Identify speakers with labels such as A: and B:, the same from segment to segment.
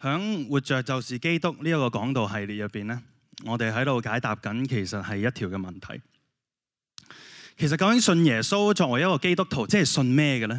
A: 響活着就是基督呢一個講道系列入邊咧，我哋喺度解答緊其實係一條嘅問題。其實究竟信耶穌作為一個基督徒，即係信咩嘅咧？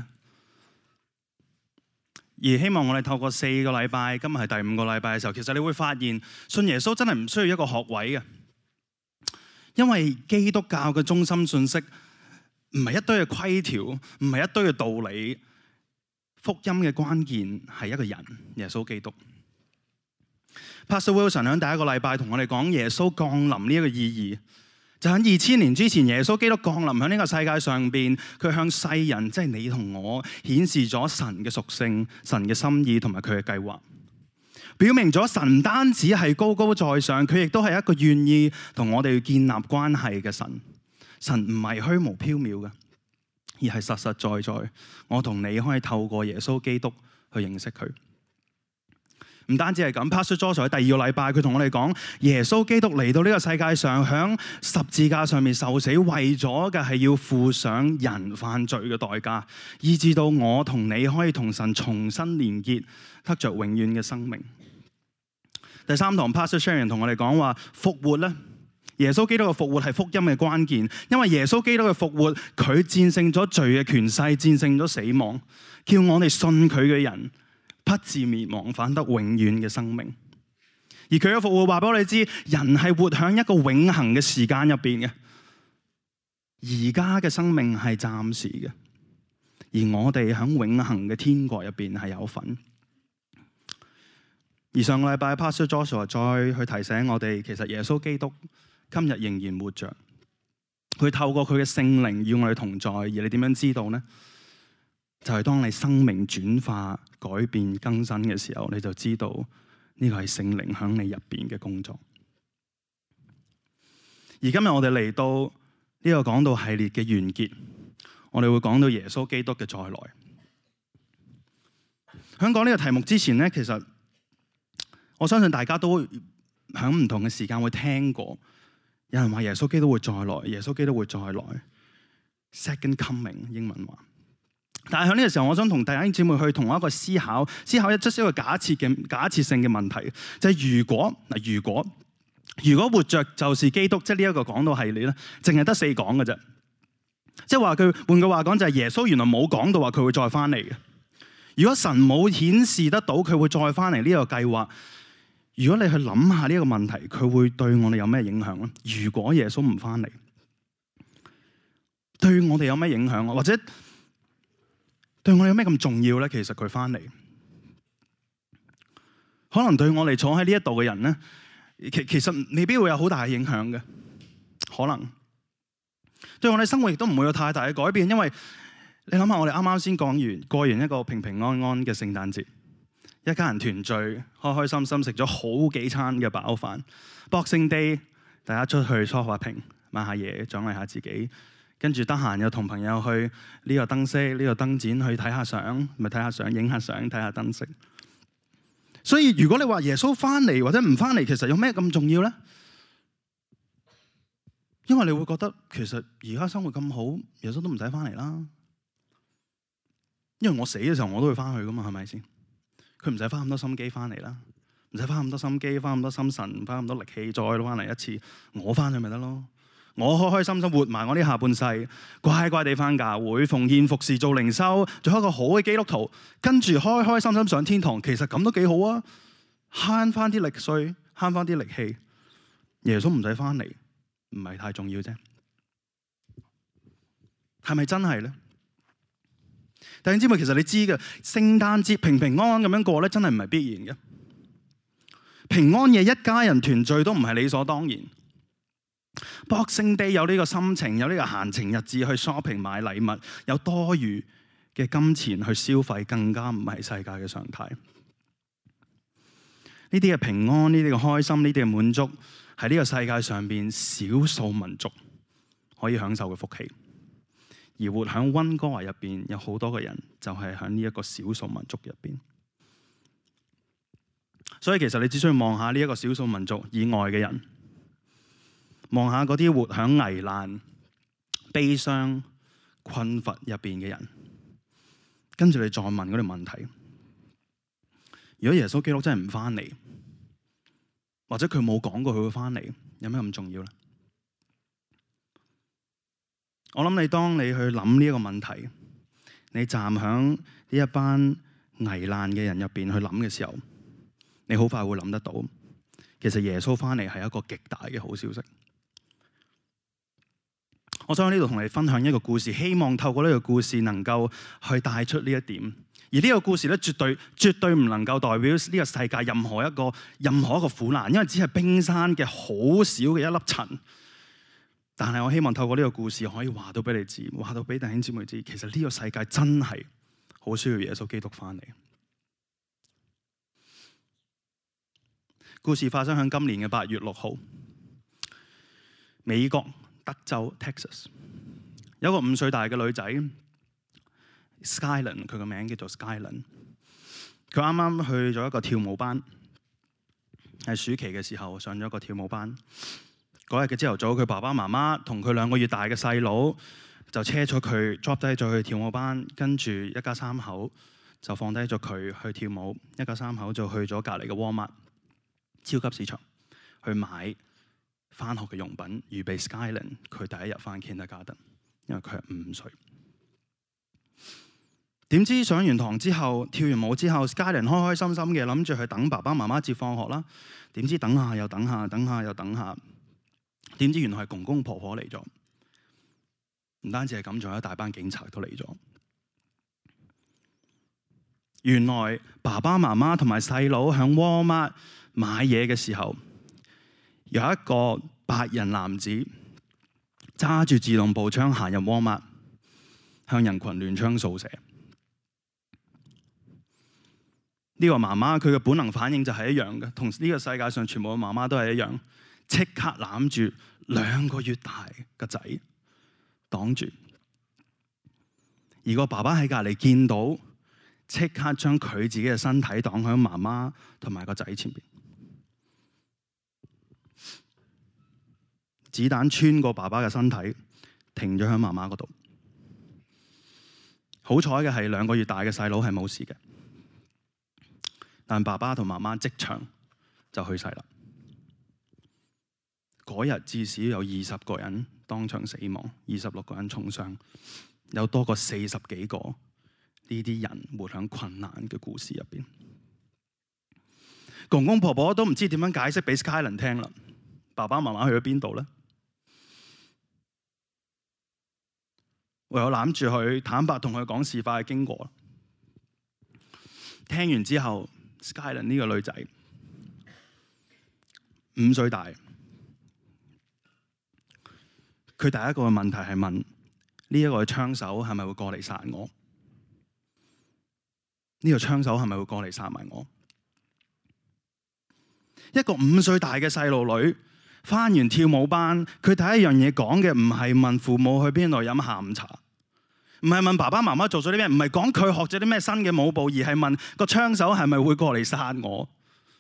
A: 而希望我哋透過4個禮拜，今日係第5個禮拜嘅時候，其實你會發現信耶穌真係唔需要一個學位嘅，因為基督教嘅中心信息唔係一堆嘅規條，唔係一堆嘅道理。福音嘅關鍵係一個人，耶穌基督。Pastor Wilson 喺第1個禮拜同我哋講耶穌降臨呢一個意義，就喺2000年之前，耶穌基督降臨喺呢個世界上邊，佢向世人，即係你同我，顯示咗神嘅屬性、神嘅心意同埋佢嘅計劃，表明咗神唔單止係高高在上，佢亦都係一個願意同我哋建立關係嘅神。神唔係虛無縹緲嘅，而係實實在在，我同你可以透過耶穌基督去認識佢。唔單止係咁 Pastor Joshua 喺第2個禮拜，佢同我哋講，耶穌基督嚟到呢個世界上，響十字架上面受死，為咗嘅係要付上人犯罪嘅代價，以致到我同你可以同神重新連結，得着永遠嘅生命。第3堂 Pastor Sharon 同我哋講話，復活咧，耶穌基督嘅復活係福音嘅關鍵，因為耶穌基督嘅復活，佢戰勝咗罪嘅權勢，戰勝咗死亡，叫我哋信佢嘅人不至滅亡，反得永遠嘅生命。而佢嘅復活話俾我哋知，人係活喺一個永恆嘅時間入邊嘅，而家嘅生命係暫時嘅，而我哋喺永恆嘅天國入邊係有份。而上個禮拜 Pastor Joshua 再去提醒我哋，其實耶穌基督今日仍然活着，佢透過佢嘅聖靈與我哋同在。而你點樣知道呢？就係當你生命轉化、改變、更新嘅時候，你就知道呢個係聖靈響你入邊嘅工作。而今日我哋嚟到呢個講道系列嘅完結，我哋會講到耶穌基督嘅再來。喺講呢個題目之前呢，其實我相信大家都喺唔同嘅時間會聽過，有人話耶穌基督會再來，耶穌基督會再來 ，Second Coming 英文話。但係喺呢個時候，我想同弟兄姊妹去同一個思考一個假設性嘅問題，就係如果活着就是基督，即係呢一個講道系列咧，淨係得4講嘅啫。即係話佢換句話講，就係耶穌原來冇講到話佢會再翻嚟嘅。如果神冇顯示得到佢會再翻嚟呢個計劃，如果你去諗下呢個問題，佢會對我哋有咩影響咧？如果耶穌唔翻嚟，對我哋有咩影響啊？或者對我哋有咩咁重要咧？其實佢翻嚟，可能對我哋坐喺呢一度嘅人咧，其實未必會有好大嘅影響嘅。可能對我哋生活亦都唔會有太大嘅改變，因為你諗下，我哋啱啱先過完一個平平安安嘅聖誕節，一家人團聚，開開心心食咗好幾餐嘅飽飯。Boxing Day， 大家出去 shopping 買下嘢，獎勵下自己。跟住得閒又同朋友去呢個燈飾、呢個燈展去睇下相，咪睇下相、影下相、睇下燈飾。所以如果你話耶穌翻嚟或者唔翻嚟，其實有咩咁重要咧？因為你會覺得其實而家生活咁好，耶穌都唔使翻嚟啦。因為我死嘅時候我都會翻去噶嘛，係咪先？佢唔使花咁多心機翻嚟啦，唔使花咁多心機、花咁多心神、花咁多力氣再翻嚟一次，我翻去咪得咯。我開開心心活埋我呢下半世，乖乖地翻教會奉獻服侍做靈修，做一個好嘅基督徒，跟住開開心心上天堂，其實咁都幾好啊！慳翻啲力水，慳翻啲力氣，耶穌唔使翻嚟，唔係太重要啫。係咪真係咧？弟兄姊妹，其實你知嘅，聖誕節平平安安咁樣過咧，真係唔係必然嘅。平安夜一家人團聚都唔係理所當然。Boxing Day 有呢個心情，有呢個閒情逸致去 shopping 買禮物，有多餘嘅金錢去消費，更加唔係世界嘅常態。呢啲嘅平安，呢啲嘅開心，呢啲嘅滿足，係呢個世界上邊少數民族可以享受嘅福氣。而活喺溫哥華入邊，有好多個人就係喺呢一個少數民族入邊。所以其實你只需要望下呢一個少數民族以外嘅人。望下嗰啲活喺危難、悲傷、困乏入邊嘅人，跟住你再問嗰條問題： 如果耶穌基督真係唔翻嚟，或者佢冇講過佢會翻嚟，有咩咁重要咧？我諗你當你去諗呢一個問題，你站響呢一班危難嘅人入邊去諗嘅時候，你好快會諗得到，其實耶穌翻嚟係一個極大嘅好消息。我想喺呢度同你分享一個故事，希望透過呢個故事能夠去帶出呢一點。而呢個故事咧，絕對唔能夠代表呢個世界任何一個苦難，因為只係冰山嘅好少嘅一粒塵。但係我希望透過呢個故事，可以話到俾你知，話到俾弟兄姊妹知，其實呢個世界真係好需要耶穌基督翻嚟。故事發生喺今年嘅8月6號，美國德州 Texas 有個5歲大嘅女仔 Skylin， 佢個名叫做 Skylin。佢啱啱去咗一個跳舞班，喺暑期嘅時候上咗一個跳舞班。嗰日嘅朝頭早，佢爸爸媽媽同佢2個月大嘅細佬就車咗佢 drop 低咗去跳舞班，跟住一家3口就放低咗佢去跳舞，一家3口就去咗隔離嘅 Walmart 超級市場去買返學嘅用品，預備 Skylin 佢第一日返 Kindergarten， 因為佢係5歲。點知上完堂之後，跳完舞之後 Skylin 開開心心嘅諗住去等爸爸媽媽接放學啦。點知等下又等下，等下又等下，點知原來係公公婆婆嚟咗。唔單止係咁，仲有一大班警察都嚟咗。原來爸爸媽媽同埋細佬喺 Walmart 買嘢嘅時候，有一個白人男子揸住自動步槍行入 Walmart， 向人群亂槍掃射。呢個媽媽佢嘅本能反應就係一樣嘅，同呢個世界上全部嘅媽媽都係一樣，即刻攬住2個月大嘅仔擋住。而個爸爸喺隔離見到，即刻將佢自己嘅身體擋喺媽媽同埋個仔前邊。子彈穿過爸爸嘅身體，停咗喺媽媽嗰度。好彩嘅係2個月大嘅細佬係冇事嘅，但爸爸同媽媽即場就去世啦。嗰日至少有20個人當場死亡，26個人重傷，有多過40幾個呢啲人活喺困難嘅故事入邊。公公婆婆都唔知點樣解釋俾 Skylin 聽啦。爸爸媽媽去咗邊度咧？唯有攬住佢，坦白同佢講事發嘅經過。聽完之後 ，Skylin 呢個女仔5歲大，佢第一個嘅問題係問：呢一個槍手係咪會過嚟殺我？呢個槍手係咪會過嚟殺埋我？一個5歲大嘅細路女返完跳舞班，佢第一樣嘢講嘅唔係問父母去邊度飲下午茶，唔係問爸爸媽媽做咗啲咩，唔係講佢學咗啲咩新嘅舞步，而係問個槍手係咪會過嚟殺我？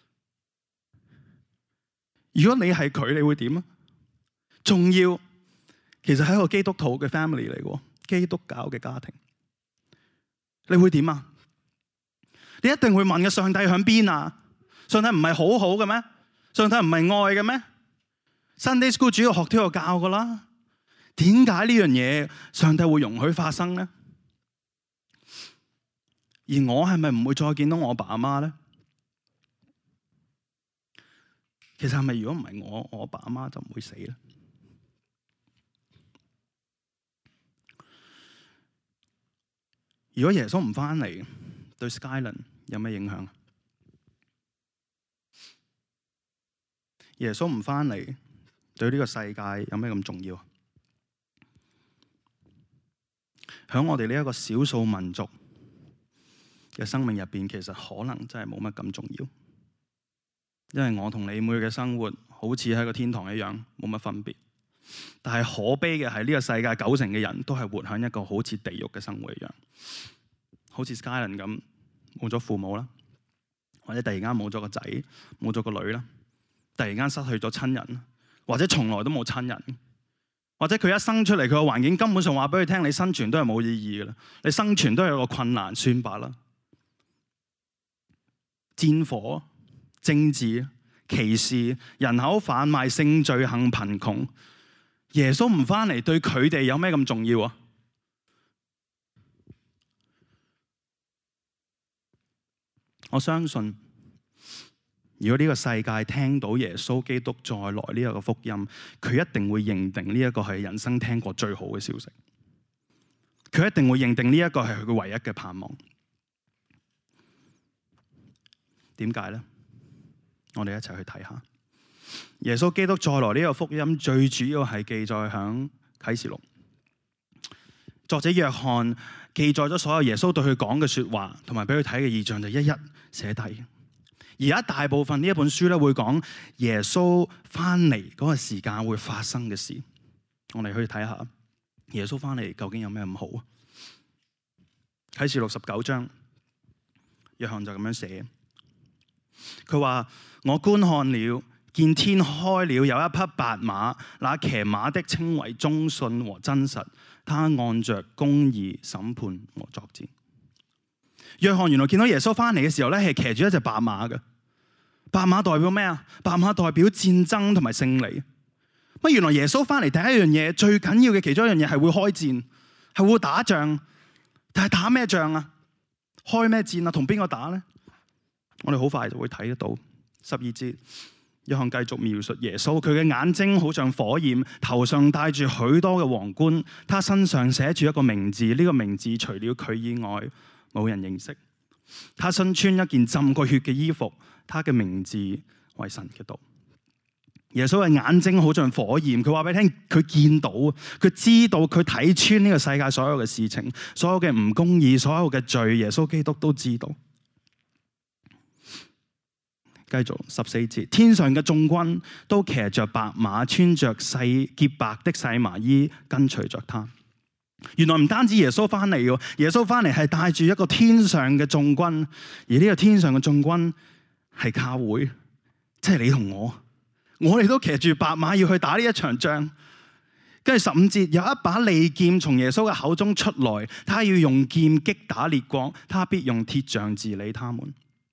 A: 如果你係佢，你會點啊？仲要其實係一個基督徒嘅 family 嚟嘅，基督教嘅家庭，你會點啊？你一定會問嘅，上帝喺邊啊？上帝唔係好好嘅咩？上帝唔係愛嘅咩？ Sunday School 主要學都有教噶啦，點解呢樣嘢上帝會容許發生呢？而我係咪唔會再見到我爸阿媽咧？其實係咪如果唔係我爸阿媽就唔會死咧？如果耶穌唔翻嚟，對 Skylin 有咩影響？耶穌唔翻嚟，對呢個世界有咩咁重要？喺我哋呢一個少數民族嘅生命入邊，其實可能真係冇乜咁重要。因為我同你妹嘅生活好似喺個天堂一樣，冇乜分別。但係可悲嘅係呢個世界90%嘅人都係活喺一個好似地獄嘅生活一樣，好似 Skylin 咁冇咗父母啦，或者突然間冇咗個仔，冇咗個女啦，突然間失去咗親人，或者從來都冇親人，或者佢一生出嚟，佢個環境根本上話俾佢聽，你生存都係冇意義嘅啦，你生存都係有個困難，算罷啦。 戰火、政治、歧視、人口販賣、性罪行、貧窮，耶穌唔返嚟對佢哋有咩咁重要啊？我相信，如果呢個世界聽到耶穌基督再來呢一個福音，佢一定會認定呢一個係人生聽過最好嘅消息。佢一定會認定呢一個係佢唯一嘅盼望。點解呢？我哋一齊去睇下。耶穌基督再來呢個福音，最主要係記載響啟示錄。作者約翰記載咗所有耶穌對佢講嘅說話，同埋俾佢睇嘅異象，就一一寫低。而一大部分呢一本書咧，會講耶穌翻嚟嗰個時間會發生嘅事。我哋去睇下耶穌翻嚟究竟有咩咁好啊？啟示錄19章，約翰就咁樣寫。佢話：我觀看了，見天開了，有一匹白馬，那騎馬的稱為忠信和真實，他按着公義審判和作戰。約翰原來見到耶穌翻嚟嘅時候咧，係騎住一隻白馬嘅。白馬代表咩啊？白馬代表戰爭同埋勝利。乜原來耶穌翻嚟第一樣嘢，最緊要嘅其中一樣嘢係會開戰，係會打仗。但係打咩仗啊？開咩戰啊？同邊個打咧？我哋好快就會睇得到。12節，約翰繼續描述耶穌，佢嘅眼睛好像火焰，頭上戴住許多嘅皇冠，他身上寫住一個名字，呢個名字除了佢以外冇人認識。他身穿一件浸過血嘅衣服，他嘅名字為神嘅道。耶穌嘅眼睛好像火焰，佢話俾你聽，佢見到，佢知道，佢睇穿呢個世界所有嘅事情，所有嘅唔公義，所有嘅罪，耶穌基督都知道。繼續14節，天上嘅眾軍都騎着白馬，穿着潔白的細麻衣，跟隨着他。原來唔單止耶穌翻嚟嘅，耶穌翻嚟係帶住一個天上嘅眾軍，而呢個天上嘅眾軍係教會，即係你同我哋都騎住白馬要去打呢一場仗。跟住15節，有一把利劍從耶穌嘅口中出來，他要用劍擊打列國，他必用鐵杖治理他們。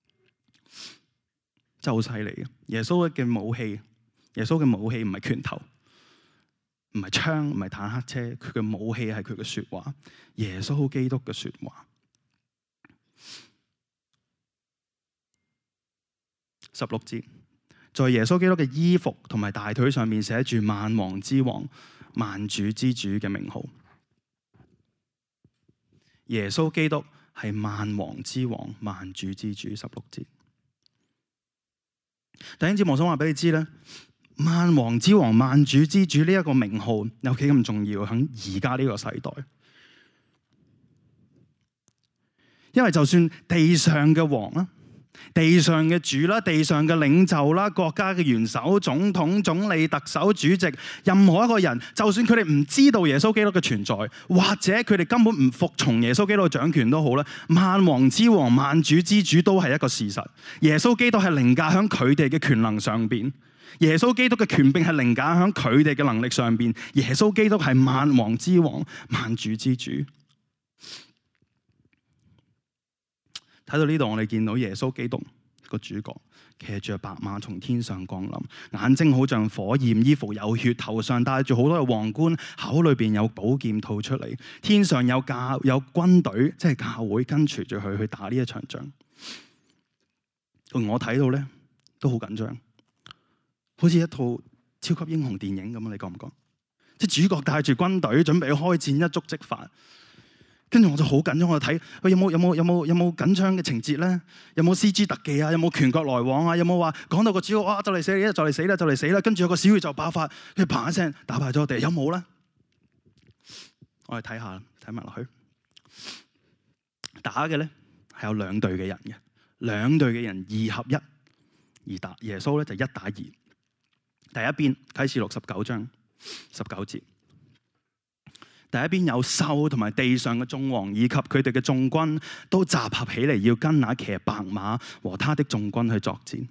A: 真係好犀利嘅，耶穌嘅武器，耶穌嘅武器唔係拳頭，唔係槍，唔係坦克車，佢嘅武器係佢嘅說話，耶穌基督嘅說話。16節，在耶穌基督嘅衣服同埋大腿上面寫住萬王之王、萬主之主嘅名號。耶穌基督係萬王之王、萬主之主。16節。弟兄姊妹，我想話俾你知咧，萬王之王、萬主之主呢一個名號有幾咁重要喺而家呢個世代。因為就算地上嘅王啦、地上嘅主啦、地上嘅領袖啦、國家嘅元首、總統、總理、特首、主席，任何一個人，就算佢哋唔知道耶穌基督嘅存在，或者佢哋根本唔服從耶穌基督嘅掌權都好啦，萬王之王、萬主之主都係一個事實。耶穌基督係凌駕喺佢哋嘅權能上邊，耶穌基督嘅權柄係凌駕喺佢哋嘅能力上邊。耶穌基督係萬王之王、萬主之主。睇到呢度，我哋見到耶穌基督個主角騎住白馬從天上降臨，眼睛好像火焰，衣服有血，頭上戴住好多嘅皇冠，口裏邊有寶劍吐出嚟。天上有軍隊，即係教會跟隨住佢去打呢一場仗。我睇到咧都好緊張，好似一套超級英雄電影咁啊！你覺唔覺？即係主角帶住軍隊準備開戰，一觸即發。跟住我就好緊張，我就睇佢有冇緊張嘅情節咧？有冇 CG 特技啊？有冇拳腳來往啊？有冇話講到個主角哇就嚟死啦，就嚟死啦，就嚟死啦？跟住有個小宇宙爆發，跟住砰一聲打敗咗我哋，有冇咧？我哋睇下，睇埋落去。打嘅咧係有兩隊嘅人嘅，兩隊嘅人2合1而打。耶穌咧就1打2。第一邊啟示錄19章19節。第一邊有獸同埋地上嘅眾王以及佢哋嘅眾軍都集合起嚟，要跟那騎白馬和他的眾軍去作戰。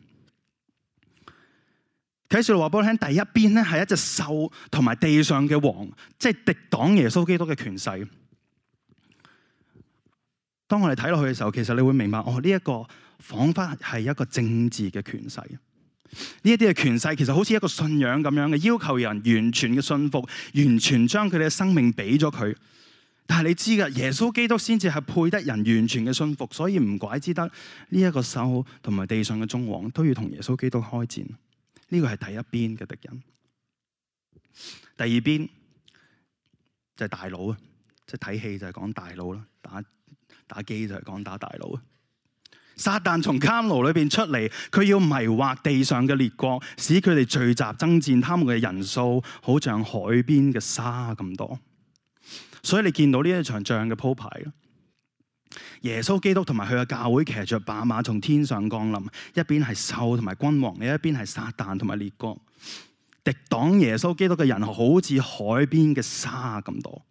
A: 啟示錄話俾我聽，第一邊咧係一隻獸同埋地上嘅王，即係敵擋耶穌基督嘅權勢。當我哋睇落去嘅時候，其實你會明白，呢一個彷彿係一個政治嘅權勢。呢一啲嘅權勢其實好似一個信仰咁樣嘅，要求人完全嘅信服，完全將佢哋嘅生命俾咗佢。但係你知㗎，耶穌基督先至係配得人完全嘅信服，所以唔怪之得呢一個獸同埋地上嘅眾王都要同耶穌基督開戰。呢個係第一邊嘅敵人。第二邊就係大佬啊，即係睇戲就係講大佬啦，打機就係講打大佬啊。撒旦從監牢裏邊出嚟，佢要迷惑地上嘅列國，使佢哋聚集爭戰，他們嘅人數好像海邊嘅沙咁多。所以你見到呢一場仗嘅鋪排，耶穌基督同埋佢嘅教會騎着白馬從天上降臨，一邊係獸同埋君王，另一邊係撒旦同埋列國。敵擋耶穌基督嘅人好似海邊嘅沙咁多，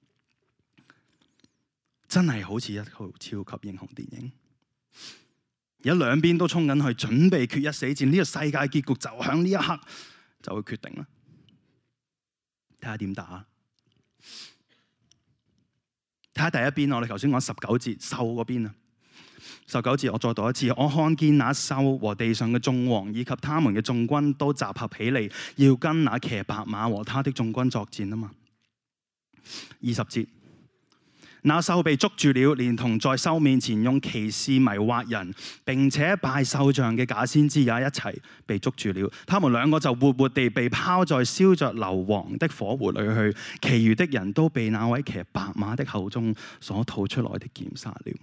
A: 真係好似一套超級英雄電影。而家兩邊都衝緊去，準備決一死戰。呢個世界結局就響呢一刻就會決定啦。睇下點打。睇下第一邊，我哋頭先講19節獸嗰邊啊。19節我再讀一次，我看見那獸和地上嘅眾王以及他們嘅眾軍都集合起嚟，要跟那騎白馬和他的眾軍作戰啊嘛。20節，那獸被捉住了，連同在獸面前用奇事迷惑人，並且拜獸像嘅假先知也一齊被捉住了。他們兩個就活活地被拋在燒着硫磺的火湖裏去，其餘的人都被那位騎白馬的口中所吐出來的劍殺了。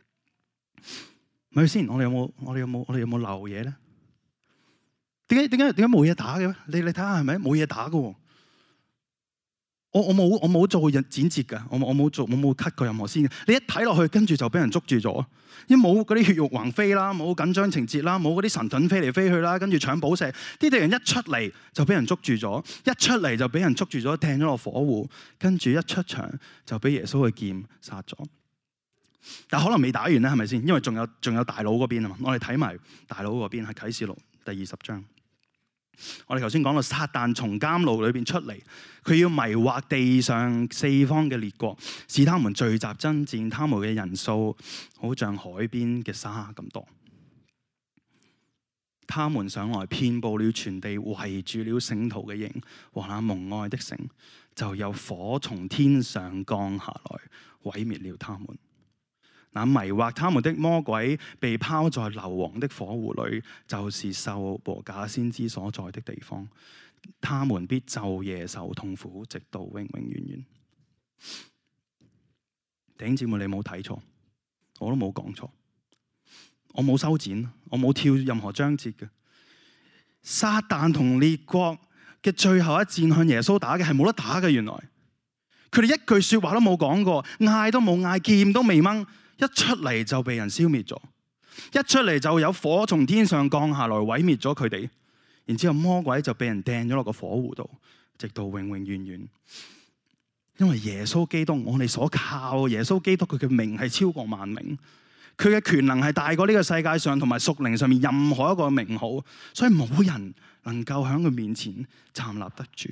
A: 咪先，我哋有冇漏嘢咧？點解冇嘢打嘅？你睇下係咪冇嘢打嘅？我冇做剪接㗎，我冇 cut 過任何先。你一睇落去，跟住就俾人捉住咗，因為冇嗰啲血肉橫飛啦，冇緊張情節啦，冇嗰啲神盾飛嚟飛去啦，跟住搶寶石。啲敵人一出嚟就俾人捉住咗，一出嚟就俾人捉住咗，掟咗落火湖，跟住一出場就俾耶穌嘅劍殺咗。但可能未打完咧，係咪先？因為仲有大佬嗰邊啊嘛。我哋睇埋大佬嗰邊係啟示錄第20章。我哋頭先講到撒旦從監牢裏邊出嚟，佢要迷惑地上四方嘅列國，使他們聚集爭戰，他們嘅人數好像海邊嘅沙咁多。他們上來遍布了全地，圍住了聖徒嘅營和那蒙愛的城，就有火從天上降下來，毀滅了他們。那迷惑他們的魔鬼被拋在硫磺的火湖裏，就是獸和假先知所在的地方。他們必晝夜受痛苦，直到永永遠遠。弟兄姊妹，你冇睇錯，我都冇講錯，我冇修剪，我冇跳任何章節嘅。撒旦同列國嘅最後一戰向耶穌打嘅係冇得打嘅，原來佢哋一句說話都冇講過，嗌都冇嗌，劍都未掹。一出嚟就被人消滅咗，一出嚟就有火從天上降下來毀滅咗佢哋，然之後魔鬼就被人掟咗落個火湖度，直到永永遠遠。因為耶穌基督，我哋所靠耶穌基督，佢嘅名係超過萬名，佢嘅權能係大過呢個世界上同埋屬靈上面任何一個名號，所以冇人能夠喺佢面前站立得住。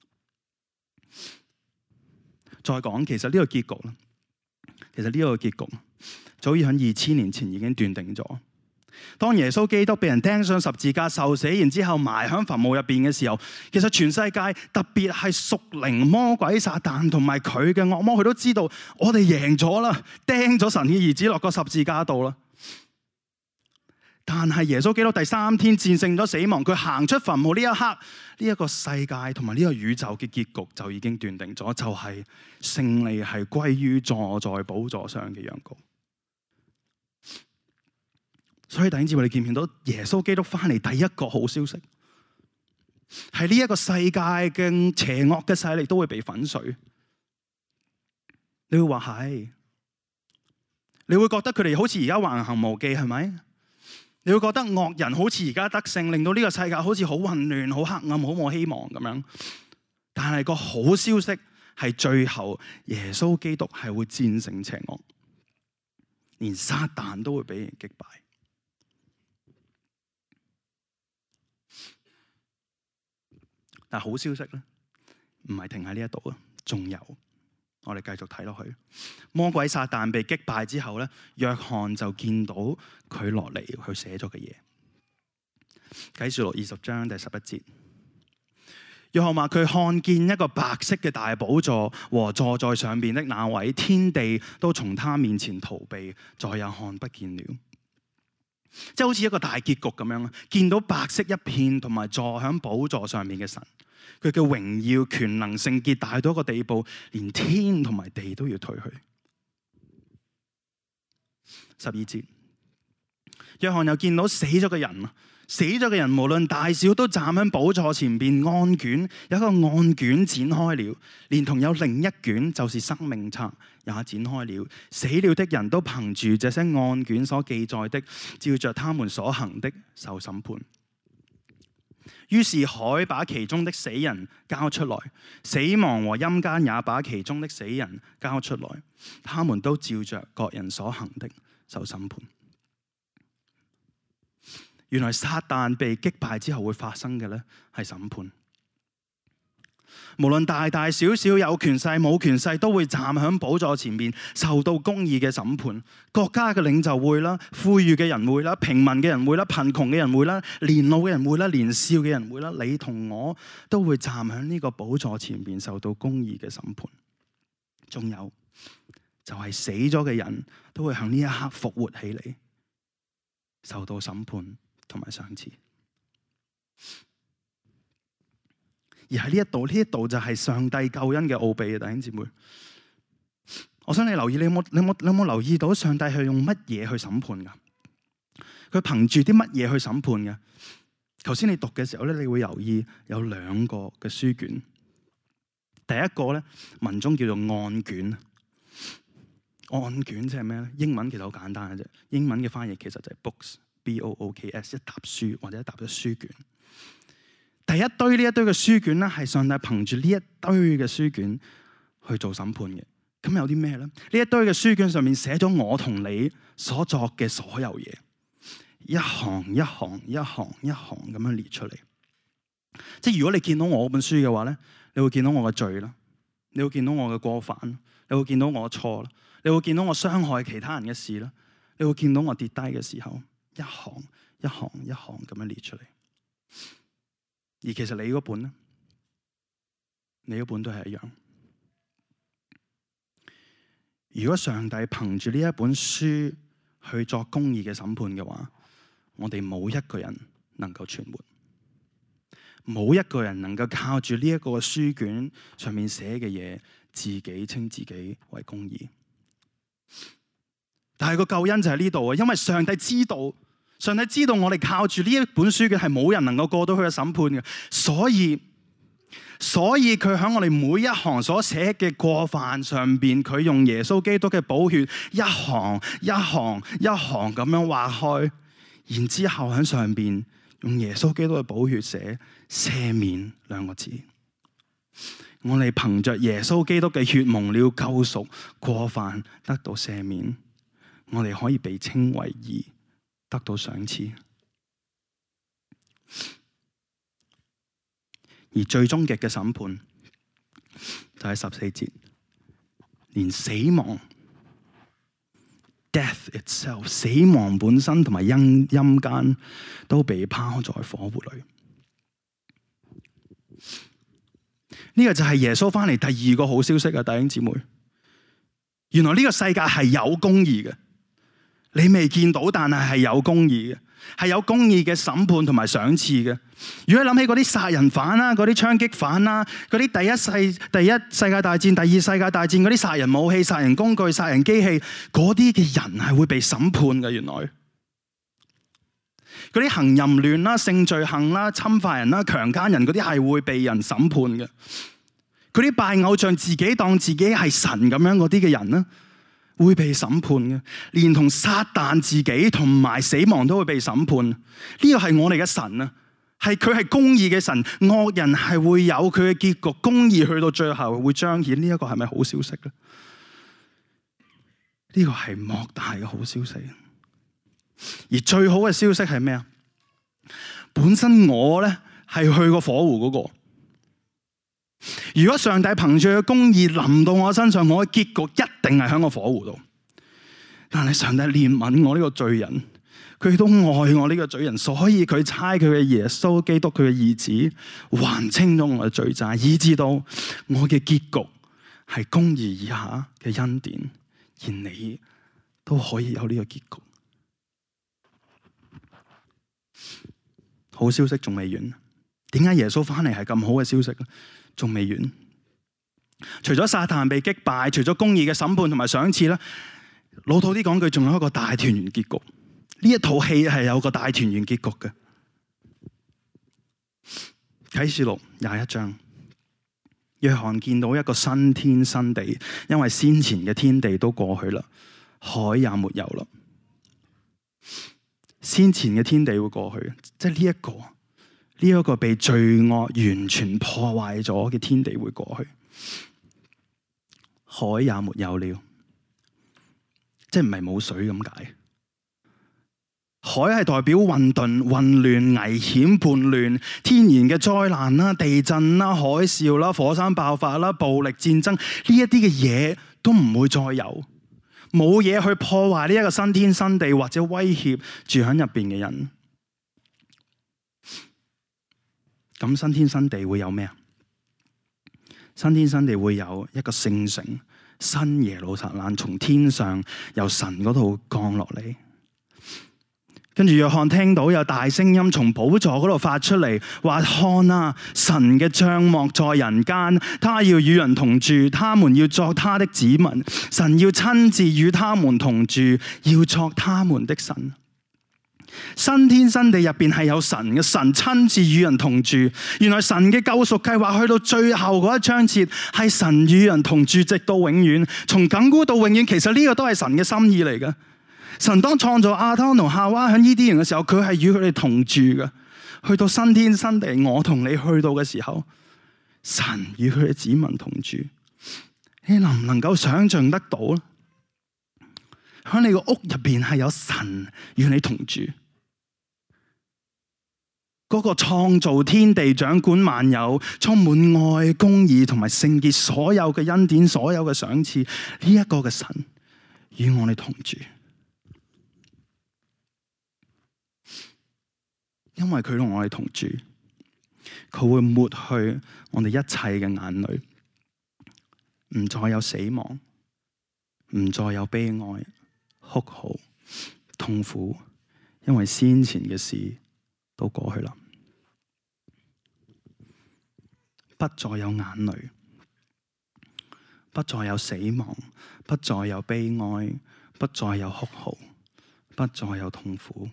A: 再講，其實呢個結局早已喺2000年前已經斷定咗。當耶穌基督被人釘上十字架受死，然之後埋喺墳墓入邊嘅時候，其實全世界特別係屬靈魔鬼撒旦同埋佢嘅惡魔，佢都知道我哋贏咗啦，釘咗神嘅兒子落個十字架度啦。但係耶穌基督第3天戰勝咗死亡，佢行出墳墓呢一刻，呢一個世界同埋呢個宇宙嘅結局就已經斷定咗，就係勝利係歸於坐在寶座上嘅羊羔。所以弟兄姊妹，你見唔見到耶穌基督翻嚟第一個好消息，係呢一個世界嘅邪惡嘅勢力都會被粉碎。你會話係，你會覺得佢哋好似而家橫行無忌，係咪？你會覺得惡人好似而家得勝，令到呢個世界好似好混亂、好黑暗、好冇希望咁樣。但係個好消息係最後耶穌基督係會戰勝邪惡，連撒旦都會俾人擊敗。但係好消息咧，唔係停喺呢一度啊，仲有我哋繼續睇落去。魔鬼撒旦被擊敗之後咧，約翰就見到佢落嚟佢寫咗嘅嘢。啟示錄20章第11節，約翰話佢看見一個白色嘅大寶座和坐在上面的那位，天地都從他面前逃避，再也看不見了。即係好似一個大結局咁樣，見到白色一片，同埋坐喺寶座上面嘅神，佢嘅榮耀、權能、聖潔大到一個地步，連天同埋地都要退去。12節，約翰又見到死咗嘅人，死咗嘅人無論大小都站喺寶座前邊，案卷有一個案卷展開了，連同有另一卷就是生命冊也展開了。死了的人都憑住這些案卷所記載的，照着他們所行的受審判。於是海把其中的死人交出來，死亡和陰間也把其中的死人交出來，他們都照着各人所行的受審判。原來撒旦被擊敗之後會發生嘅咧係審判，無論大大小小、有權勢冇權勢，都會站喺寶座前面受到公義嘅審判。國家嘅領袖會啦，富裕嘅人會啦，平民嘅人會啦，貧窮嘅人會啦，年老嘅人會啦，年少嘅人會啦，你同我都會站喺呢個寶座前面受到公義嘅審判。仲有就係死咗嘅人都會喺呢一刻復活起嚟，受到審判同埋賞賜。而喺呢一度就係上帝救恩嘅奧秘啊！弟兄姊妹，我想你留意，你有冇留意到上帝係用乜嘢去審判噶？佢憑住啲乜嘢去審判嘅？頭先你讀嘅時候咧，你會留意有兩個嘅書卷。第一個咧，文中叫做案卷。案卷即係咩咧？英文其實好簡單嘅啫，英文嘅翻譯其實就係 books，B-O-O-K-S， 一沓書或者一沓嘅書卷。第一堆呢一堆嘅書卷咧，係上帝憑住呢一堆嘅書卷去做審判嘅。咁有啲咩咧？呢一堆嘅書卷上面寫咗我同你所作嘅所有嘢，一行一行一行一行咁樣列出嚟。即係如果你見到我本書嘅話咧，你會見到我嘅罪啦，你會見到我嘅過犯，你會見到我嘅錯啦，你會見到我傷害其他人嘅事啦，你會見到我跌低嘅時候，一行一行一行咁樣列出嚟。而其實你嗰本咧，你嗰本都係一樣。如果上帝憑住呢一本書去作公義嘅審判嘅話，我哋冇一個人能夠存活，冇一個人能夠靠住呢一個書卷上面寫嘅嘢，自己稱自己為公義。但係個救恩就喺呢度啊，因為上帝知道我哋靠住呢一本書嘅係冇人能夠過到佢嘅審判嘅，所以佢喺我哋每一行所寫嘅過犯上邊，佢用耶穌基督嘅寶血一行一行一行咁樣劃開，然之後喺上邊用耶穌基督嘅寶血寫赦免兩個字。我哋憑着耶穌基督嘅血蒙了救贖，過犯得到赦免，我哋可以被稱為義，得到賞賜。而最終極嘅審判就係14節，連死亡 death itself 死亡本身同埋陰間都被拋在火湖裏。呢個就係耶穌翻嚟第二個好消息啊！弟兄姊妹，原來呢個世界係有公義嘅，你未見到，但係有公義嘅，係有公義嘅審判同埋賞賜嘅。如果你諗起嗰啲殺人犯啦、嗰啲槍擊犯啦、嗰啲第一世界大戰、第二世界大戰嗰啲殺人武器、殺人工具、殺人機器，嗰啲嘅人係會被審判嘅。原來嗰啲行淫亂啦、性罪行啦、侵犯人啦、強姦人嗰啲係會被人審判嘅。嗰啲拜偶像、自己當自己係神咁樣嗰啲嘅人咧，會被審判嘅。連同撒旦自己同埋死亡都會被審判。呢個係我哋嘅神啊，佢係公義嘅神。惡人係會有佢嘅結局，公義去到最後會彰顯。呢一個係咪好消息咧？呢個係莫大嘅好消息。而最好嘅消息係咩啊？本身我咧係去過火湖嗰個。 如果上帝憑住佢嘅公義臨到我身上，我嘅結局一定係喺個火湖度。但係上帝憐憫我呢個罪人，佢都愛我呢個罪人，所以佢差佢嘅耶穌基督，佢嘅兒子還清咗我嘅罪債，以致到我嘅結局係公義以下嘅恩典，而你都可以有呢個結局。好消息仲未完，點解耶穌翻嚟係咁好嘅消息？仲未完，除咗撒旦被擊敗，除咗公義嘅審判同埋賞賜咧，老土啲講句，仲有一個大團圓結局。呢一套戲係有個大團圓結局嘅。啟示錄21章，約翰見到一個新天新地，因為先前嘅天地都過去啦，海也沒有啦。先前嘅天地會過去，即係呢一個被罪惡完全破壞咗嘅天地會過去，海也沒有了，即係唔係冇水咁解。海係代表混沌、混亂、危險、叛亂、天然嘅災難啦、地震啦、海嘯啦、火山爆發啦、暴力戰爭，呢一啲嘅嘢都唔會再有，冇嘢去破壞呢一個新天新地或者威脅住喺入邊嘅人。咁新天新地會有咩啊？新天新地會有一個聖城新耶路撒冷從天上由神嗰度降落嚟。跟住約翰聽到有大聲音從寶座嗰度發出嚟，話看啊，神嘅帳幕在人間，他要與人同住，他們要作他的子民，神要親自與他們同住，要作他們的神。新天新地入邊係有神嘅，神親自與人同住。原來神嘅救贖計劃去到最後嗰一章節，係神與人同住，直到永遠，從亙古到永遠。其實呢個都係神嘅心意嚟嘅。神當創造亞當同夏娃喺伊甸園嘅時候，佢係與佢哋同住嘅。去到新天新地，我同你去到嘅時候，神與佢嘅子民同住。你能唔能夠想象得到咧？喺你個屋入邊係有神與你同住。嗰個創造天地、掌管萬有、充滿愛、公義同埋聖潔，所有嘅恩典、所有嘅賞賜，呢一個嘅神與我哋同住。因為佢同我哋同住，佢會抹去我哋一切嘅眼淚，唔再有死亡，唔再有悲哀、哭號、痛苦，因為先前嘅事都過去啦，不再有眼淚，不再有死亡，不再有悲哀，不再有哭號，不再有痛苦。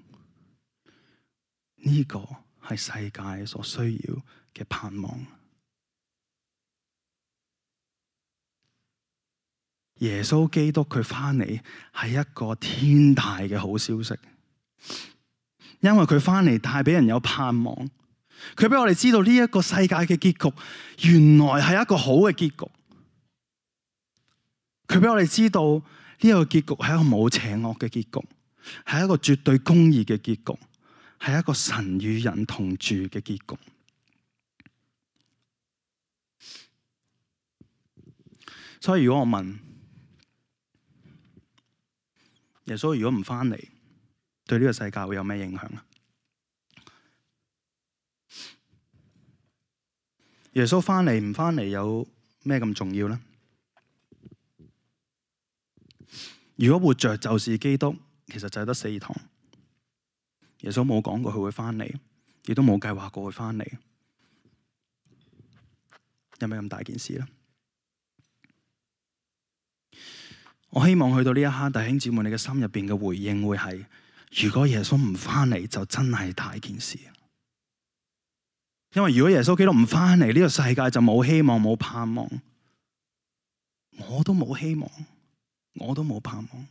A: 呢個係世界所需要嘅盼望。耶穌基督佢翻嚟係一個天大嘅好消息，因為佢翻嚟帶俾人有盼望。佢俾我哋知道呢一個世界嘅結局原來係一個好嘅結局。佢俾我哋知道呢個結局係一個冇邪惡嘅結局，係一個絕對公義嘅結局，係一個神與人同住嘅結局。所以如果我問耶穌如果唔翻嚟，對呢個世界會有咩影響啊？耶穌翻嚟唔翻嚟有咩咁重要呢？如果活着就是基督，其實就係得4堂。耶穌冇講過佢會翻嚟，亦都冇計劃過會翻嚟，有咩咁大件事呢？我希望去到呢一刻，弟兄姊妹，你嘅心入邊嘅回應會係：如果耶穌唔翻嚟，就真係大件事。因為如果耶穌基督唔翻嚟，呢個世界就冇希望、冇盼望。我都冇希望，我都冇盼望。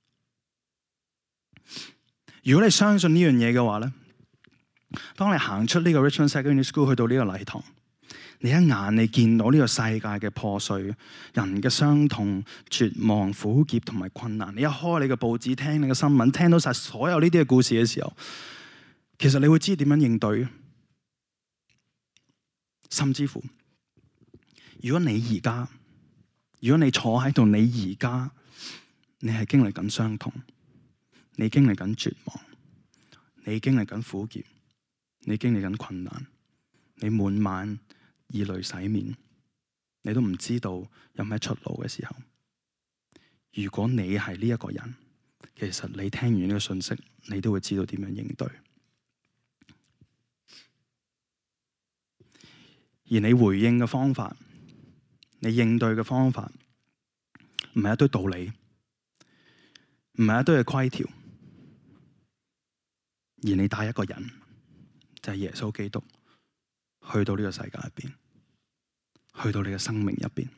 A: 如果你相信呢樣嘢嘅話咧，當你行出呢個 Richmond Secondary School 去到呢個禮堂，你一眼你見到呢個世界嘅破碎、人嘅傷痛、絕望、苦澀同埋困難，你一開你嘅報紙、聽你嘅新聞，聽到晒所有呢啲嘅故事嘅時候，其實你會知點樣應對。甚至乎如果你坐喺度，你係經歷緊傷痛，你經歷緊絕望，你經歷緊苦澀，你經歷緊困難，你每晚以淚洗面，你都唔知道有咩出路嘅時候，如果你係呢一個人，其實你聽完呢個信息，你都會知道點樣應對。而你回應嘅方法，你應對嘅方法，唔係一堆道理，唔係一堆嘅規條，而你帶一個人，就係耶穌基督，去到呢個世界入邊，去到你嘅生命入邊。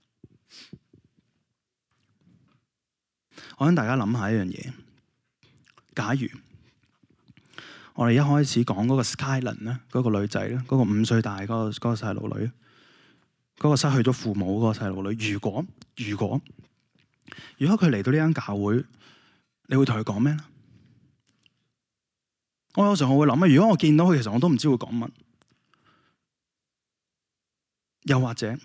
A: 我想大家諗下一樣嘢，假如我哋一開始講嗰個 Skyline 咧，嗰個女仔咧，嗰個5歲大嗰個細路女，嗰個失去咗父母嗰個細路女，如果佢嚟到呢間教會，你會同佢講咩咧？我有時候我會諗啊，如果我見到佢，其實我都唔知會講乜。又或者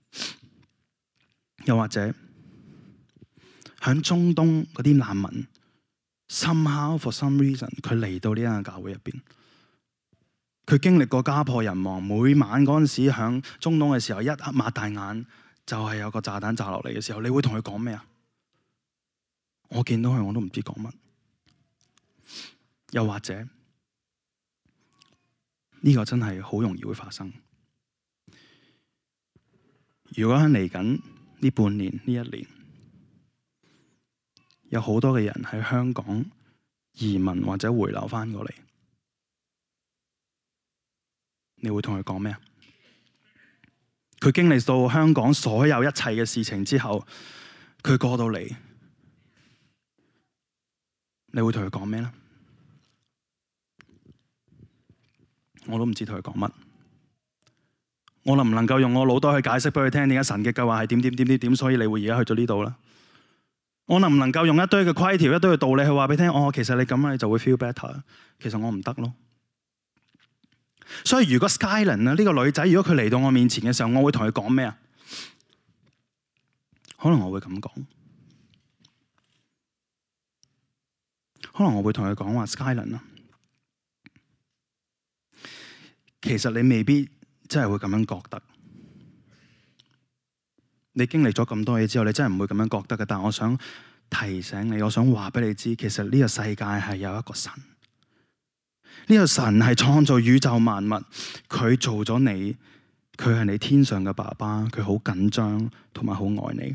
A: 喺中東嗰啲難民 ，somehow for some reason， 佢嚟到呢間教會入邊，佢經歷過家破人亡，每晚嗰陣時喺中東嘅時候，一擘大眼就係有個炸彈炸落嚟嘅時候，你會同佢講咩啊？我見到佢我都唔知講乜。又或者呢個真係好容易會發生。如果喺嚟緊呢半年呢一年，有好多嘅人喺香港移民或者回流翻過嚟，你會同佢講咩啊？佢經歷到香港所有一切嘅事情之後，佢過到嚟，你會同佢講咩咧？我都唔知同佢講乜。我能唔能夠用我腦袋去解釋俾佢聽點解神嘅計劃係點，所以你會而家去到呢度啦？我能唔能夠用一堆嘅規條、一堆嘅道理去話俾你聽？其實你咁樣你就會 feel better。其實我唔得咯。所以如果 Skyline 呢個女仔，如果佢嚟到我面前嘅時候，我會同佢講咩啊？可能我會咁講，可能我會同佢講話 Skyline 啊，其實你未必真係會咁樣覺得。你經歷咗咁多嘢之後，你真係唔會咁樣覺得嘅。但我想提醒你，我想話俾你知，其實呢個世界係有一個神。呢個神係創造宇宙萬物，佢做咗你，佢係你天上嘅爸爸，佢好緊張同埋好愛你。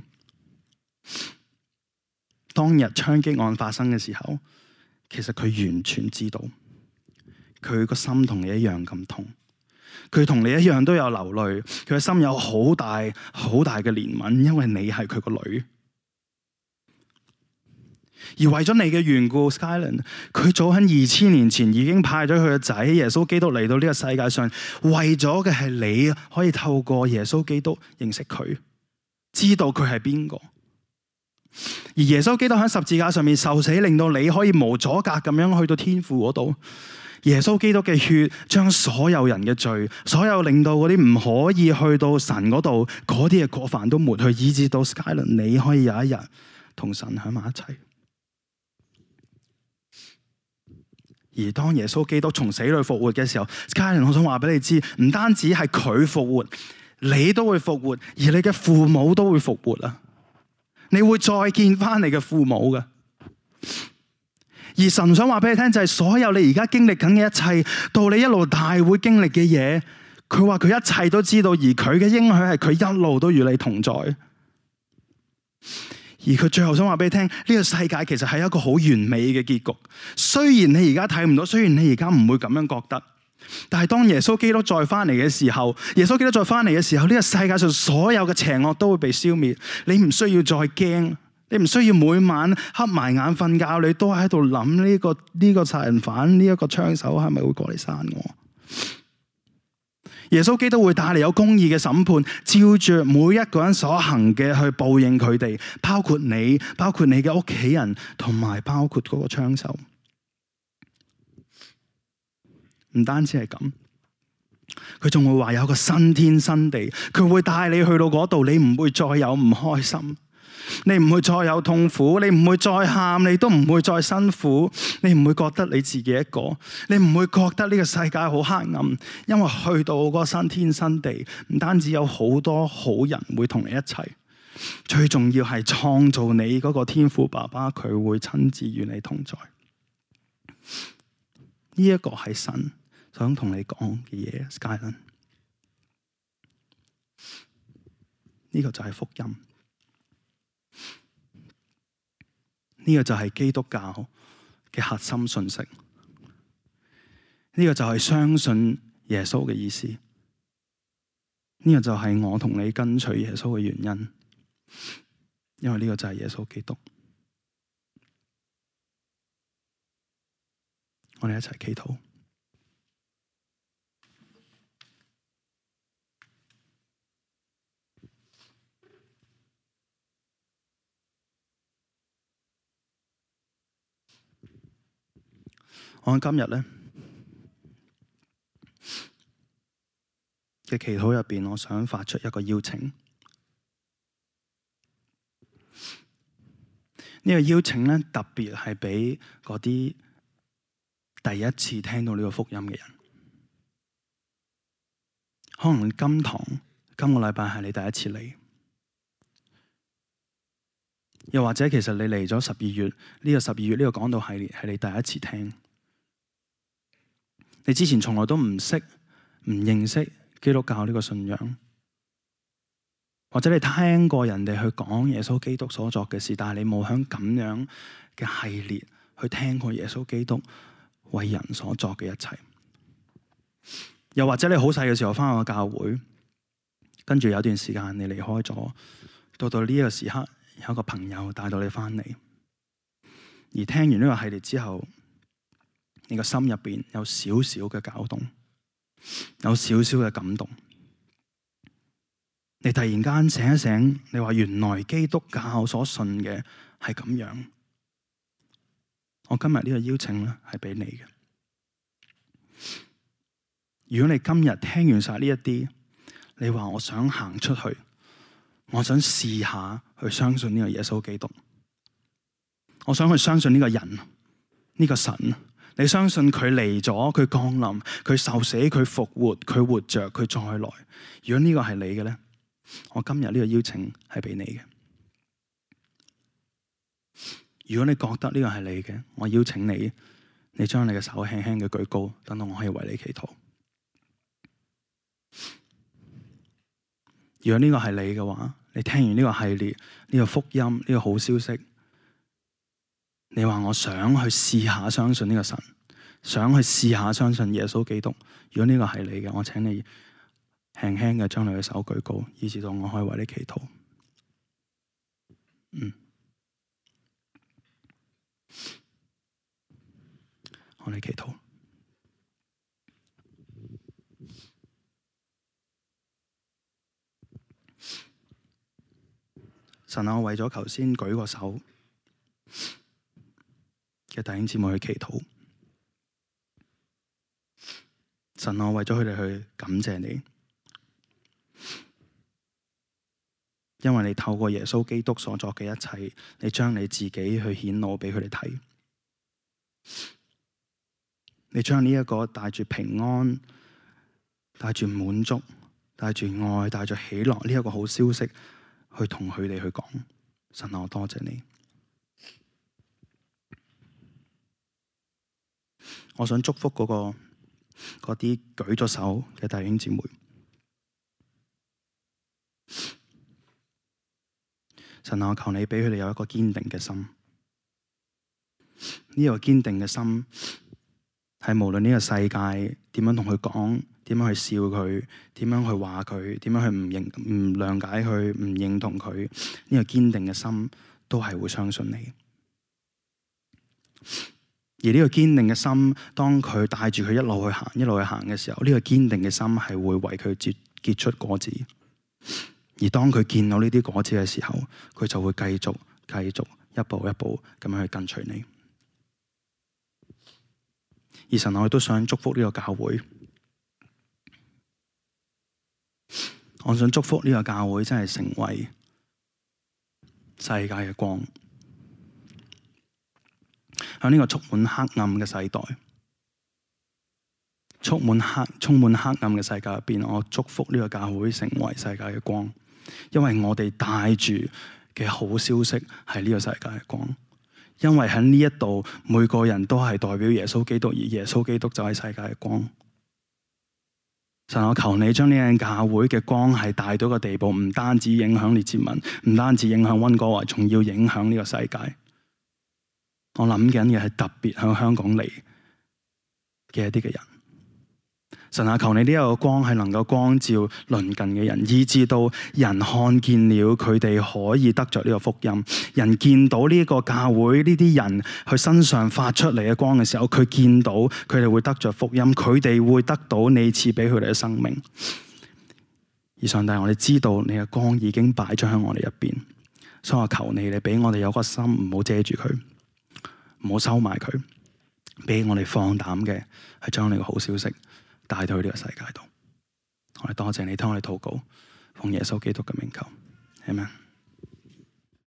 A: 當日槍擊案發生嘅時候，其實佢完全知道，佢個心同你一樣咁痛。佢同你一樣都有流淚，佢嘅心有好大好大嘅憐憫，因為你係佢個女。而為咗你嘅緣故 ，Skyline 佢早喺2000年前已經派咗佢嘅仔耶穌基督嚟到呢個世界上，為咗嘅係你可以透過耶穌基督認識佢，知道佢係邊個。而耶穌基督喺十字架上面受死，令到你可以無阻隔咁樣去到天父嗰度。耶穌基督嘅血將所有人嘅罪，所有令到嗰啲唔可以去到神嗰度嗰啲嘅過犯都抹去，以致到 Skyline 你可以有一日同神喺埋一齊。而當耶穌基督從死裏復活嘅時候 ，Skyline 我想話俾你知，唔單止係佢復活，你都會復活，而你嘅父母都會復活啊！你會再見翻你嘅父母嘅。而神想話俾你聽，就係所有你而家經歷緊嘅一切，到你一路大會經歷嘅嘢，佢話佢一切都知道，而佢嘅應許係佢一路都與你同在。而佢最後想話俾你聽，呢個世界其實係一個好完美嘅結局。雖然你而家睇唔到，雖然你而家唔會咁樣覺得，但係當耶穌基督再翻嚟嘅時候，呢個世界上所有嘅邪惡都會被消滅。你唔需要再驚。你唔需要每晚瞌埋眼瞓覺，你都喺度諗呢個殺人犯，呢一個槍手係咪會過嚟殺我？耶穌基督會帶嚟有公義嘅審判，照住每一個人所行嘅去報應佢哋，包括你嘅屋企人，同埋包括嗰個槍手。唔單止係咁， 佢仲會話有個新天新地，佢會帶你去到嗰度，你唔會再有唔開心，你唔會再有痛苦，你唔會再喊，你都唔會再辛苦，你唔會覺得你自己一個，你唔會覺得呢個世界好黑暗，因為去到嗰個新天新地，唔單止有好多好人會同你一齊，最重要係創造你嗰個天父爸爸，佢會親自與你同在。呢一個係神想同你講嘅嘢，Skyline。呢個就係福音。呢個就係基督教嘅核心信息，呢個就係相信耶穌嘅意思，呢個就係我同你跟隨耶穌嘅原因，因為呢個就係耶穌基督。我哋一齊祈禱。我今日呢嘅祈禱入邊，我想發出一個邀請。呢個邀請呢，特別係俾嗰啲第一次聽到呢個福音嘅人。可能今個禮拜係你第一次嚟，又或者其實你嚟咗12月呢個講道系列係你第一次聽。你之前從來都唔認識基督教呢個信仰，或者你聽過人哋去講耶穌基督所作嘅事，但係你冇響咁樣嘅系列去聽過耶穌基督為人所作嘅一切。又或者你好細嘅時候返去教會，跟住有段時間你離開咗，到呢個時刻有一個朋友帶到你返嚟，而聽完呢個系列之後，你個心入邊有少少嘅攪動，有少少嘅感動。你突然間醒一醒，你話原來基督教所信嘅係咁樣。我今日呢個邀請咧係俾你嘅。如果你今日聽完晒呢一啲，你話我想行出去，我想試下去相信呢個耶穌基督，我想去相信呢個人，呢個神。你相信佢嚟咗，佢降臨，佢受死，佢復活，佢活着，佢再來。如果呢個係你嘅咧，我今日呢個邀請係俾你嘅。如果你覺得呢個係你嘅，我邀請你，你將你嘅手輕輕嘅舉高，等到我可以為你祈禱。如果呢個係你嘅話，你聽完呢個系列，呢個福音，呢個好消息，你話我想去試下相信呢個神，想去試下相信耶穌基督。如果呢個係你嘅，我請你輕輕嘅將你嘅手舉高，以至到我可以為你祈禱。我哋祈禱。神啊，我為咗頭先舉個手嘅弟兄姊妹去祈禱。神啊，我為咗佢哋去感謝你，因為你透過耶穌基督所作嘅一切，你將你自己去顯露俾佢哋睇。你將呢一個帶住平安、帶住滿足、帶住愛、帶住喜樂呢一個好消息，去同佢哋去講。神啊，我多謝你。我想祝福嗰啲舉咗手嘅弟兄姊妹。神啊，我求你俾佢哋有一個堅定嘅心。呢個堅定嘅心係無論呢個世界點樣同佢講，點樣去笑佢，點樣去話佢，點樣去唔諒解佢，唔認同佢，呢個堅定嘅心都係會相信你。而呢個堅定嘅心，當佢帶住佢一路去行嘅時候，呢個堅定嘅心係會為佢結出果子。而當佢見到呢啲果子嘅時候，佢就會繼續一步一步咁樣去跟隨你。而神，我都想祝福呢個教會。 我想祝福呢個教會真係成為世界嘅光。喺呢個充滿黑暗嘅世代，充滿黑暗嘅世界入邊，我祝福呢個教會成為世界嘅光，因為我哋帶住嘅好消息係呢個世界嘅光。因為喺呢一度，每個人都係代表耶穌基督，而耶穌基督就係世界嘅光。神，我求你將呢間教會嘅光係帶到個地步，唔單止影響列治文，唔單止影響溫哥華，仲要影響呢個世界。我諗緊嘅係特別向香港嚟嘅一啲嘅人。神啊，求你呢一個光係能夠光照鄰近嘅人，以致到人看見了佢哋可以得着呢個福音。人見到呢個教會呢啲人佢身上發出嚟嘅光嘅時候，佢見到佢哋會得着福音，佢哋會得到你賜俾佢哋嘅生命。而上帝，我哋知道你嘅光已經擺咗喺我哋入邊，所以我求你，你俾我哋有個心，唔好遮住佢，唔好收埋佢，俾我哋放膽嘅係將你嘅好消息帶到去呢個世界度。我哋多謝你聽我哋禱告，奉耶穌基督嘅名求，阿們。